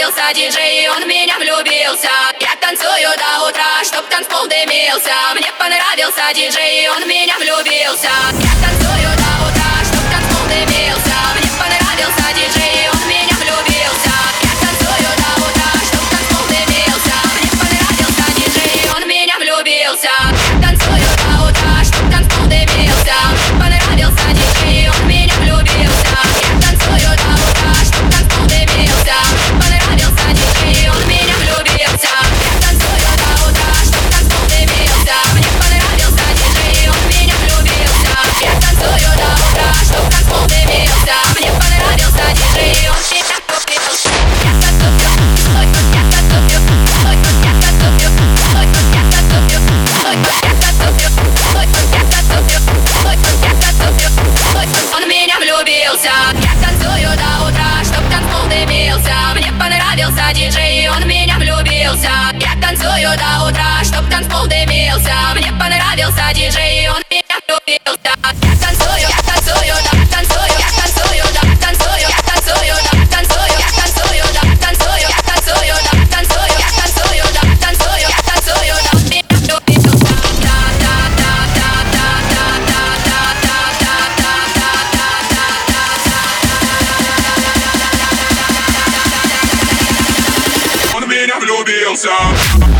понравился диджей, он в меня влюбился. Я танцую до утра, чтоб танцпол дымился. Мне понравился диджей, он в меня влюбился. Я танцую до утра, чтоб танцпол дымился. Мне понравился диджей, он в меня влюбился. Я танцую до утра, чтоб танцпол дымился. Мне понравился диджей, он в меня влюбился. Я танцую до утра, чтоб танцпол дымился. Понравился диджей, он в меня влюбился. Я танцую до утра, чтоб танцпол дымился. Понравился диджей, он в меня влюбился. Я танцую до утра, чтоб танцпол дымился. Мне понравился диджей, он в меня влюбился. Я танцую до утра, чтоб танцпол дымился. Мне понравился диджей, он в меня влюбился. Я танцую, я танцую, я танцую, я танцую, я танцую, он в меня влюбился. Я танцую до утра, чтоб танцпол дымился. Мне понравился диджей, он в меня влюбился. Я танцую до утра, чтоб танцпол дымился. Мне понравился диджей, он в меня влюбился. Я танцую, я танцую, я танцую, я танцую, я танцую, я танцую, я танцую, я танцую, я танцую, я танцую, я танцую, я танцую, я танцую, я танцую, он в меня влюбился. Он в меня влюбился.